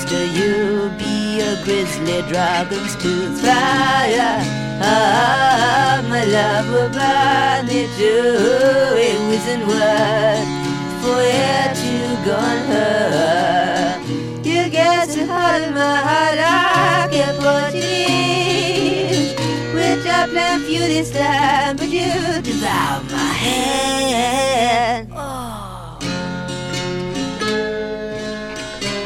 monster, you'll be a grizzly dragon's tooth fire. Ah, my love will burn me to a wizard word for it you gone her. You get so hot in my heart, I can't put it, which I planned for you this time, but you devour my hand. Oh.